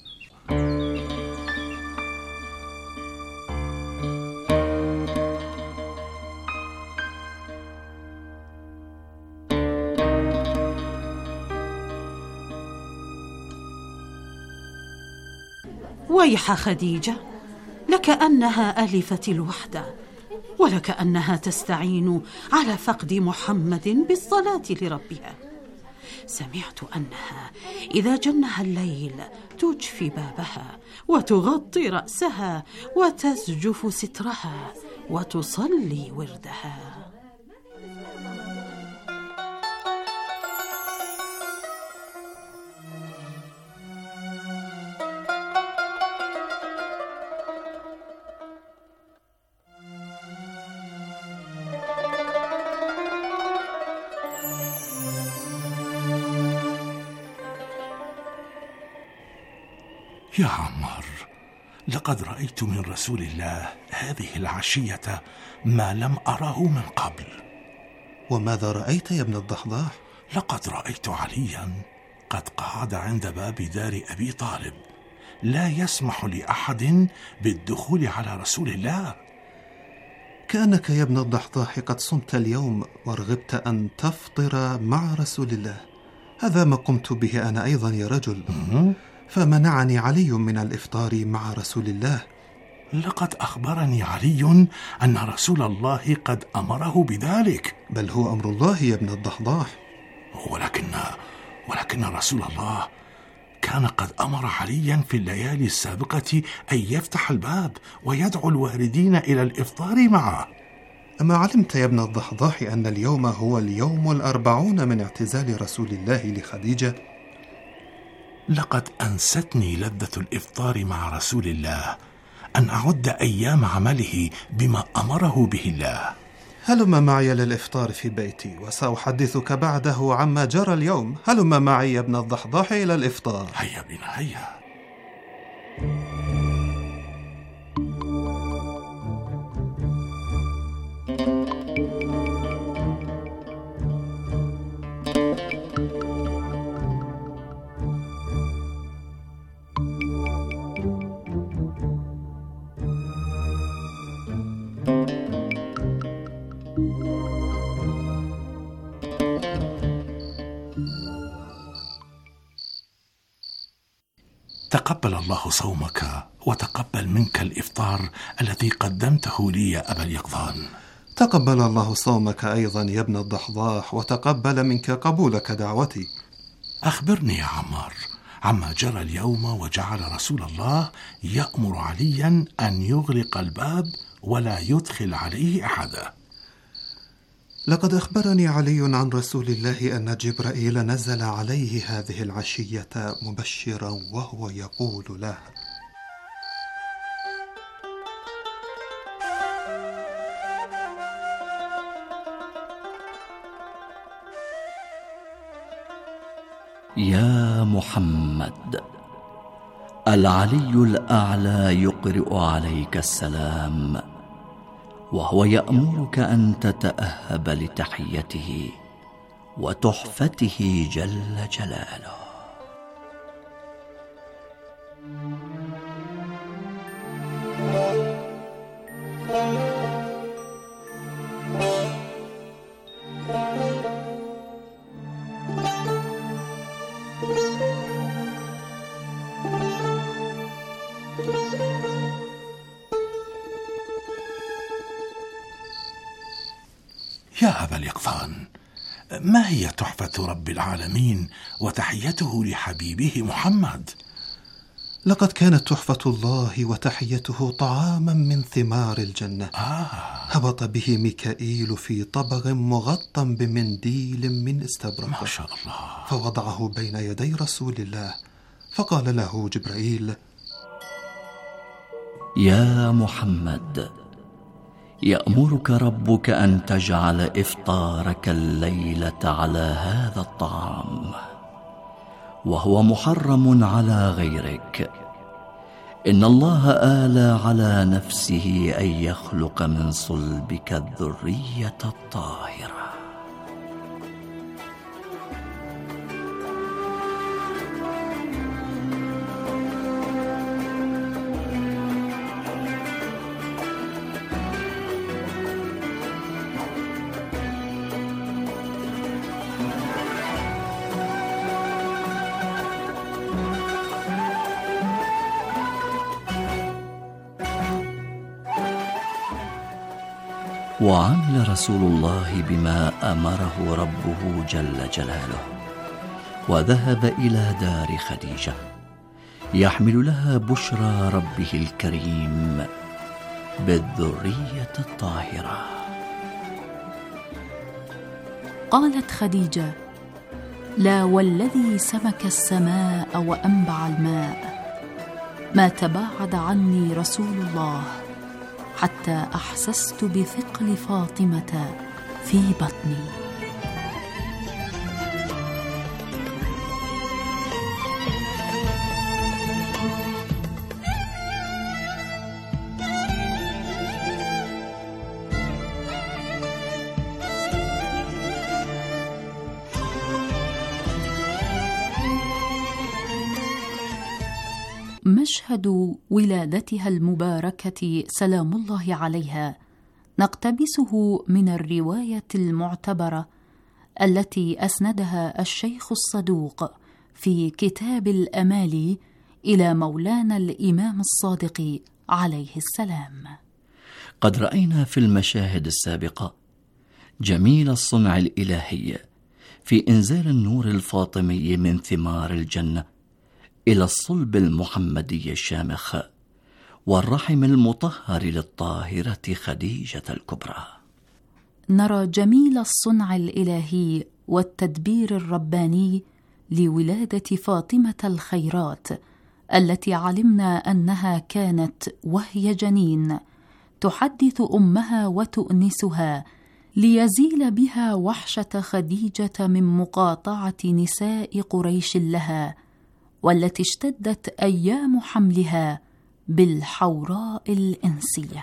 ويح خديجة، لكأنها ألفت الوحدة، ولكأنها تستعين على فقد محمد بالصلاة لربها. سمعت أنها إذا جنها الليل تجفي بابها وتغطي رأسها وتزجف سترها وتصلي وردها. يا عمار، لقد رأيت من رسول الله هذه العشية ما لم أره من قبل. وماذا رأيت يا ابن الضحضاح؟ لقد رأيت عليا قد قعد عند باب دار أبي طالب، لا يسمح لأحد بالدخول على رسول الله. كأنك يا ابن الضحضاح قد صمت اليوم ورغبت أن تفطر مع رسول الله. هذا ما قمت به أنا أيضا يا رجل، فمنعني علي من الإفطار مع رسول الله. لقد أخبرني علي أن رسول الله قد أمره بذلك. بل هو أمر الله يا ابن الضحضاح. ولكن رسول الله كان قد أمر عليا في الليالي السابقة أن يفتح الباب ويدعو الواردين إلى الإفطار معه. أما علمت يا ابن الضحضاح أن اليوم هو اليوم 40 من اعتزال رسول الله لخديجة؟ لقد أنستني لذة الإفطار مع رسول الله أن أعد أيام عمله بما أمره به الله. هلم معي للإفطار في بيتي وسأحدثك بعده عما جرى اليوم. هلم معي يا ابن الضحضاح إلى الإفطار. هيا بنا هيا. تقبل الله صومك وتقبل منك الإفطار الذي قدمته لي يا أبا اليقظان. تقبل الله صومك أيضا يا ابن الضحضاح وتقبل منك قبولك دعوتي. أخبرني يا عمار عما جرى اليوم وجعل رسول الله يأمر عليا أن يغلق الباب ولا يدخل عليه أحدا. لقد أخبرني علي عن رسول الله أن جبرائيل نزل عليه هذه العشية مبشرا وهو يقول له: يا محمد، العلي الأعلى يقرئ عليك السلام، وهو يأمرك أن تتأهب لتحيته وتحفته جل جلاله. يا أبا اليقظان، ما هي تحفة رب العالمين وتحيته لحبيبه محمد؟ لقد كانت تحفة الله وتحيته طعاما من ثمار الجنة. هبط به ميكائيل في طبق مغطى بمنديل من استبرق، ما شاء الله، فوضعه بين يدي رسول الله، فقال له جبرائيل: يا محمد، يأمرك ربك أن تجعل إفطارك الليلة على هذا الطعام، وهو محرم على غيرك. إن الله آلى على نفسه أن يخلق من صلبك الذرية الطاهرة. وعمل رسول الله بما أمره ربه جل جلاله، وذهب إلى دار خديجة يحمل لها بشرى ربه الكريم بالذرية الطاهرة. قالت خديجة: لا والذي سمك السماء وأنبع الماء، ما تباعد عني رسول الله حتى أحسست بثقل فاطمة في بطني. مشهد ولادتها المباركة سلام الله عليها نقتبسه من الرواية المعتبرة التي أسندها الشيخ الصدوق في كتاب الأمالي إلى مولانا الإمام الصادق عليه السلام. قد رأينا في المشاهد السابقة جميل الصنع الإلهي في إنزال النور الفاطمي من ثمار الجنة إلى الصلب المحمدي الشامخ والرحم المطهر للطاهرة خديجة الكبرى. نرى جميل الصنع الإلهي والتدبير الرباني لولادة فاطمة الخيرات التي علمنا أنها كانت وهي جنين تحدث أمها وتؤنسها ليزيل بها وحشة خديجة من مقاطعة نساء قريش لها، والتي اشتدت أيام حملها بالحوراء الإنسية.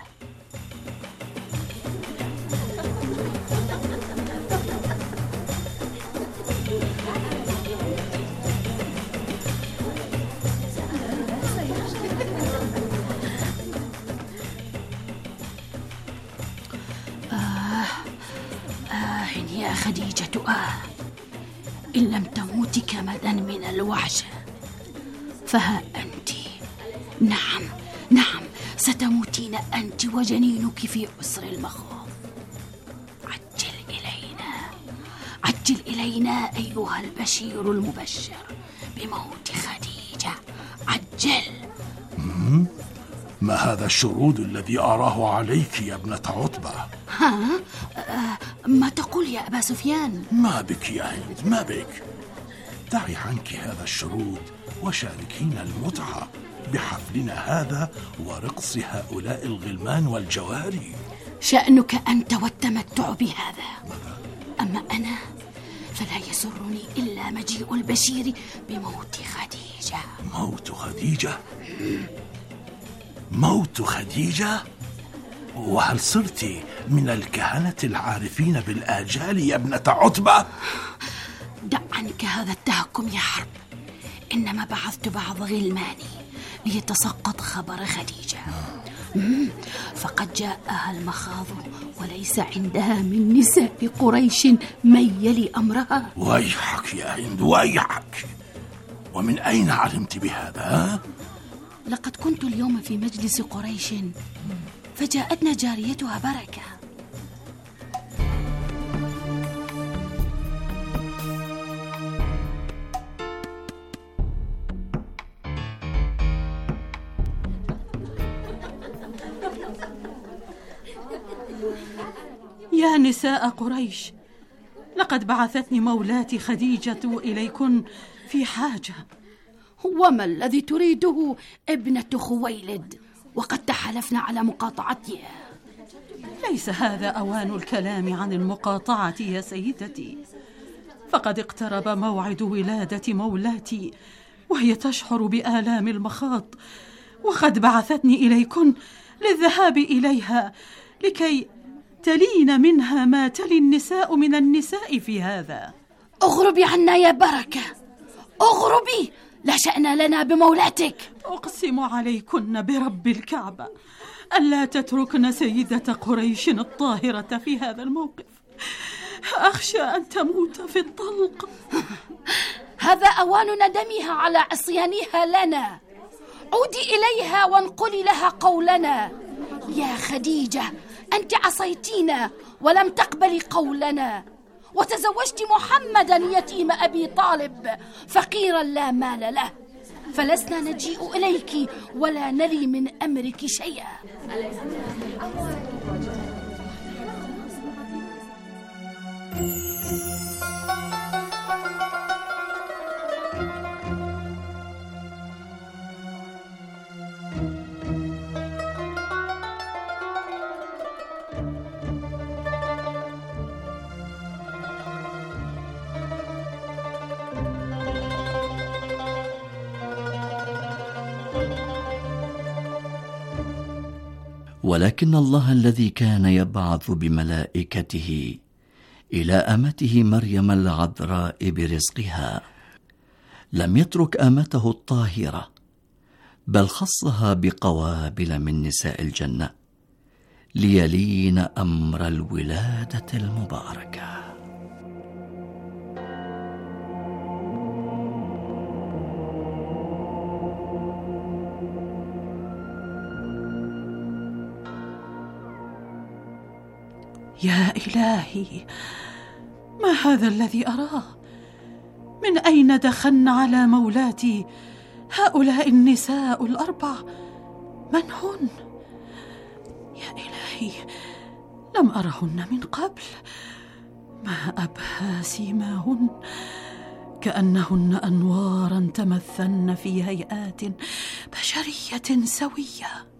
يا خديجة، إن لم تموتي كمدا من الوحشة فها أنت. نعم ستموتين أنت وجنينك في عسر المخاض. عجل إلينا أيها البشير المبشر بموت خديجة، عجل. ما هذا الشرود الذي أراه عليك يا ابنة عتبة؟ ما تقول يا أبا سفيان؟ ما بك يا هند، ما بك. دعي عنك هذا الشرود وشاركينا المتعة بحفلنا هذا ورقص هؤلاء الغلمان والجواري. شأنك أنت والتمتع بهذا، أما أنا فلا يسرني إلا مجيء البشير بموت خديجة. موت خديجة؟ وهل صرت من الكهنة العارفين بالآجال يا ابنة عتبة؟ دع عنك هذا التهكم يا حرب، إنما بعثت بعض غلماني ليتسقط خبر خديجة، فقد جاءها المخاض وليس عندها من نساء قريش من يلي أمرها. ويحك يا هند، ويحك. ومن أين علمت بهذا؟ لقد كنت اليوم في مجلس قريش فجاءتنا جاريتها بركة. يا نساء قريش، لقد بعثتني مولاتي خديجة إليكن في حاجة. وما الذي تريده ابنة خويلد وقد تحالفنا على مقاطعتها؟ ليس هذا أوان الكلام عن المقاطعة يا سيدتي، فقد اقترب موعد ولادة مولاتي وهي تشعر بآلام المخاض، وقد بعثتني إليكن للذهاب إليها لكي تلين منها ما تلي النساء من النساء في هذا. اغربي عنا يا بركة، اغربي، لا شأن لنا بمولاتك. أقسم عليكن برب الكعبة ألا تتركن سيدة قريش الطاهرة في هذا الموقف، أخشى أن تموت في الطلق. هذا أوان ندمها على عصيانها لنا. عودي إليها وانقلي لها قولنا. يا خديجة، أنت عصيتينا ولم تقبلي قولنا، وتزوجت محمدا يتيم أبي طالب فقيرا لا مال له، فلسنا نجيء إليك ولا نلي من أمرك شيئا. ولكن الله الذي كان يبعث بملائكته إلى أمته مريم العذراء برزقها لم يترك أمته الطاهرة، بل خصها بقوابل من نساء الجنة ليلين أمر الولادة المباركة. يا إلهي، ما هذا الذي أراه؟ من أين دخلن على مولاتي هؤلاء النساء الأربع؟ من هن؟ يا إلهي، لم أرهن من قبل. ما أبهى سيماهن، كأنهن أنوارا تمثلن في هيئات بشرية سوية.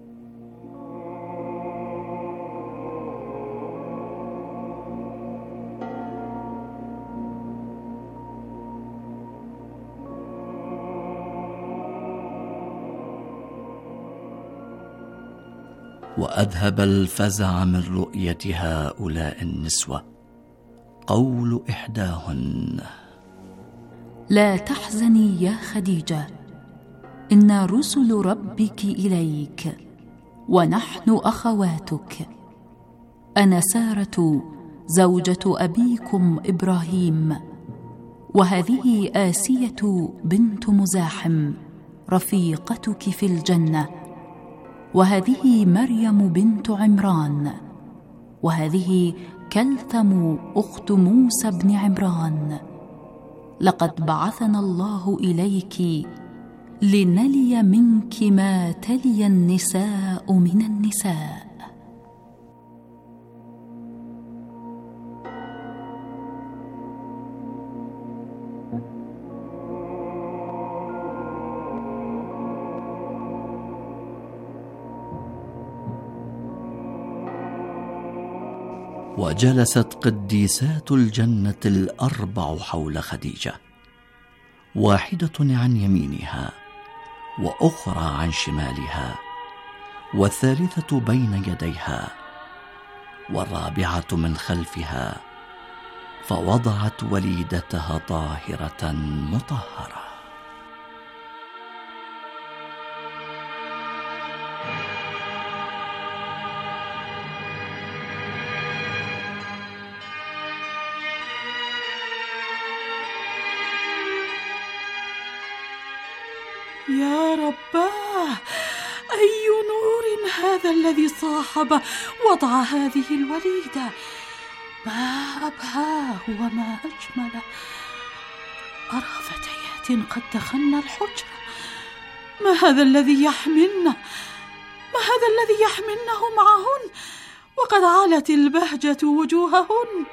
وأذهب الفزع من رؤية هؤلاء النسوة قول إحداهن: لا تحزني يا خديجة، إن رسل ربك إليك ونحن أخواتك. أنا سارة زوجة أبيكم إبراهيم، وهذه آسية بنت مزاحم رفيقتك في الجنة، وهذه مريم بنت عمران، وهذه كلثم أخت موسى بن عمران. لقد بعثنا الله إليك لنلي منك ما تلي النساء من النساء. وجلست قديسات الجنة الأربع حول خديجة، واحدة عن يمينها، وأخرى عن شمالها، والثالثة بين يديها، والرابعة من خلفها، فوضعت وليدتها طاهرة مطهرة. يا رباه، أي نور هذا الذي صاحب وضع هذه الوليدة! ما أبهاه وما أجمله. أرى فتيات قد دخلن الحجرة. ما هذا الذي يحملن؟ ما هذا الذي يحملنه معهن وقد علت البهجة وجوههن؟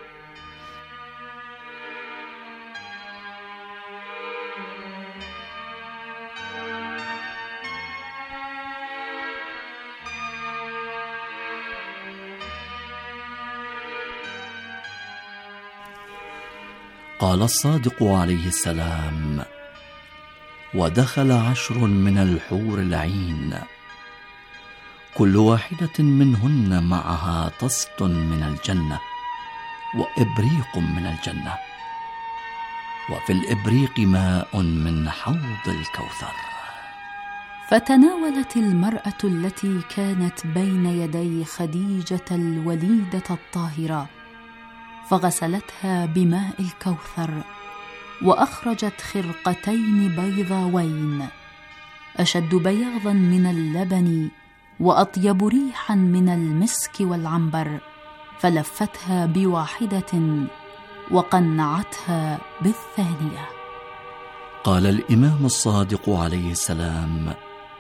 قال الصادق عليه السلام: ودخل 10 من الحور العين، كل واحدة منهن معها طست من الجنة وإبريق من الجنة، وفي الإبريق ماء من حوض الكوثر. فتناولت المرأة التي كانت بين يدي خديجة الوليدة الطاهرة، فغسلتها بماء الكوثر، وأخرجت خرقتين بيضاوين أشد بياضا من اللبن وأطيب ريحا من المسك والعنبر، فلفتها بواحدة وقنعتها بالثانية. قال الإمام الصادق عليه السلام: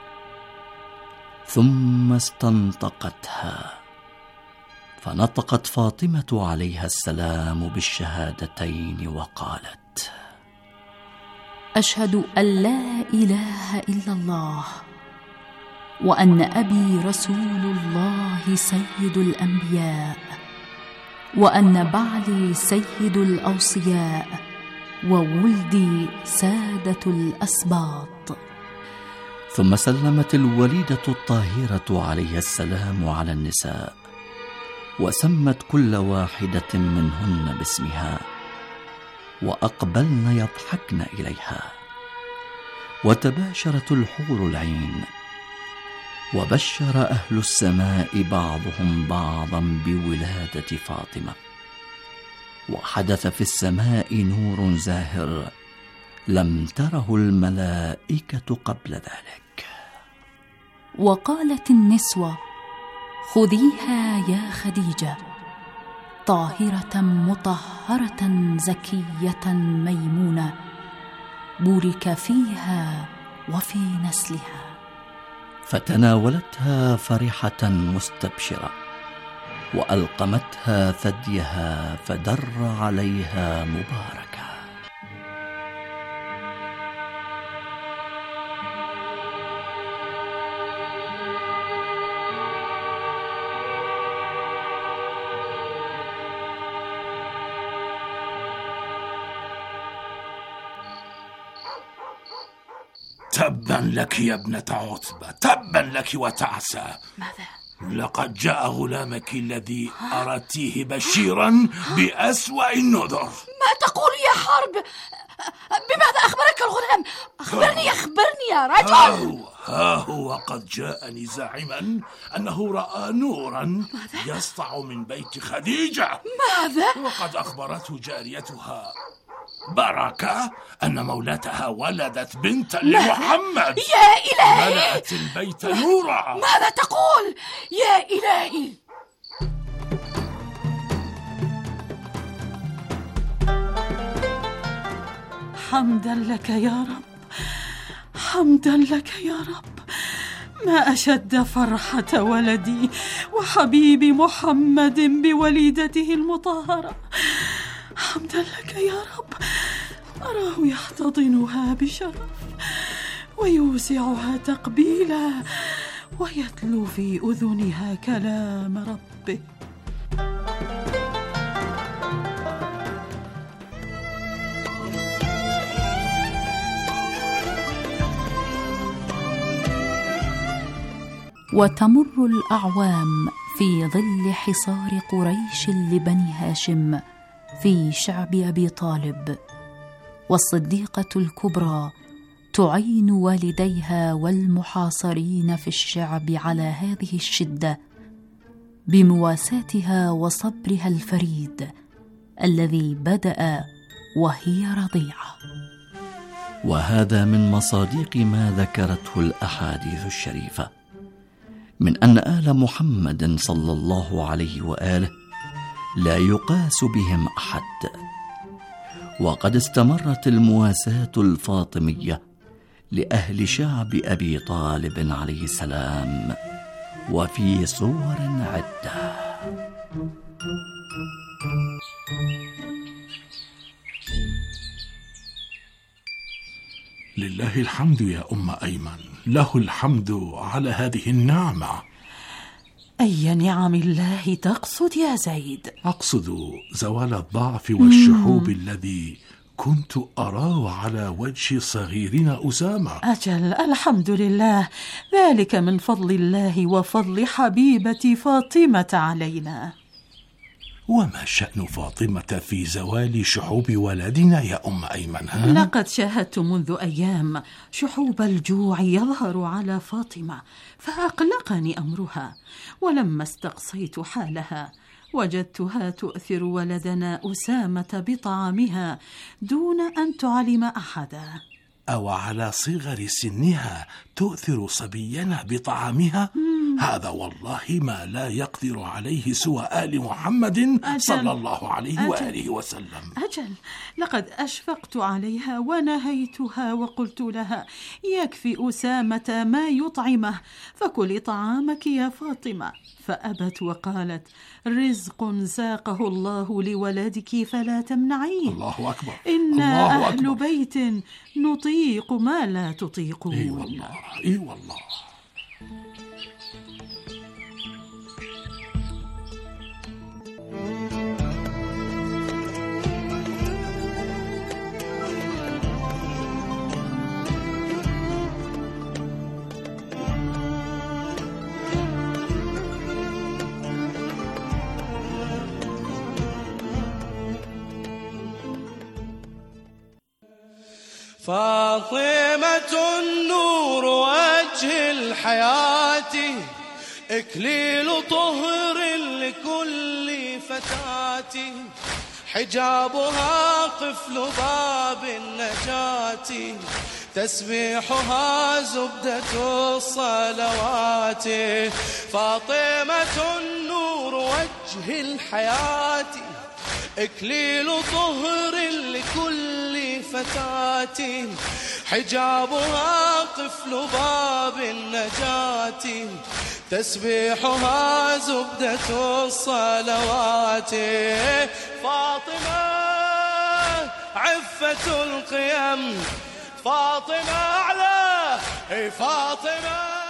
ثم استنطقتها، فنطقت فاطمة عليها السلام بالشهادتين وقالت: أشهد أن لا إله إلا الله، وأن أبي رسول الله سيد الأنبياء، وأن بعلي سيد الأوصياء، وولدي سادة الأسباط. ثم سلمت الوليدة الطاهرة عليها السلام على النساء، وسمت كل واحدة منهن باسمها، وأقبلن يضحكن إليها، وتباشرت الحور العين، وبشر أهل السماء بعضهم بعضا بولادة فاطمة، وحدث في السماء نور زاهر لم تره الملائكة قبل ذلك. وقالت النسوة: خذيها يا خديجة، طاهرة مطهرة زكية ميمونة، بورك فيها وفي نسلها. فتناولتها فرحة مستبشرة، وألقمتها ثديها فدر عليها مباركة. تبا لك يا ابنة عتبة، تبا لك وتعسى. ماذا؟ لقد جاء غلامك الذي أردتيه بشيرا بأسوأ النذر. ما تقول يا حرب؟ بماذا أخبرك الغلام؟ أخبرني يا رجل. ها هو قد جاءني زاعما أنه رأى نورا يسطع من بيت خديجة. ماذا؟ وقد أخبرته جاريتها بركة أن مولاتها ولدت بنتا لمحمد. يا إلهي، ملأت البيت نورا. ماذا تقول يا إلهي؟ حمدا لك يا رب، حمدا لك يا رب. ما أشد فرحة ولدي وحبيبي محمد بوليدته المطهرة. حمدا لك يا رب. أراه يحتضنها بشرف ويوسعها تقبيلا ويتلو في أذنها كلام ربه. وتمر الأعوام في ظل حصار قريش لبني هاشم في شعب أبي طالب، والصديقة الكبرى تعين والديها والمحاصرين في الشعب على هذه الشدة بمواساتها وصبرها الفريد الذي بدأ وهي رضيعة. وهذا من مصادق ما ذكرته الأحاديث الشريفة من أن آل محمد صلى الله عليه وآله لا يقاس بهم أحد. وقد استمرت المواساة الفاطمية لأهل شعب أبي طالب عليه السلام وفي صور عدة. لله الحمد يا أم أيمن، له الحمد على هذه النعمة. أي نعم الله تقصد يا زيد؟ أقصد زوال الضعف والشحوب الذي كنت أراه على وجه صغيرنا أسامة. أجل، الحمد لله، ذلك من فضل الله وفضل حبيبة فاطمة علينا. وما شأن فاطمة في زوال شحوب ولدنا يا أم أيمن؟ لقد شاهدت منذ أيام شحوب الجوع يظهر على فاطمة، فأقلقني أمرها، ولما استقصيت حالها وجدتها تؤثر ولدنا أسامة بطعامها دون أن تعلم أحدا. أو على صغر سنها تؤثر صبينا بطعامها؟ هذا والله ما لا يقدر عليه سوى آل محمد صلى الله عليه وآله وسلم. أجل، لقد أشفقت عليها ونهيتها وقلت لها: يكفي أسامة ما يطعمه، فكلي طعامك يا فاطمة. فأبت وقالت: رزق ساقه الله لولدك فلا تمنعيه. الله أكبر. إنا الله أهل أكبر. بيت نطيق ما لا تطيقون. إي والله، إي والله. فاطمة النور وجه الحياة، إكليل طهر لكل فتاة، حجابها قفل باب النجاة، تسبيحها زبدة الصلوات. فاطمة النور وجه الحياة، إكليل طهر لكل فتاة، حجابها قفل باب النجاة، تسبيحها زبدة الصلوات. فاطمة عفة القيم، فاطمة أعلى، فاطمة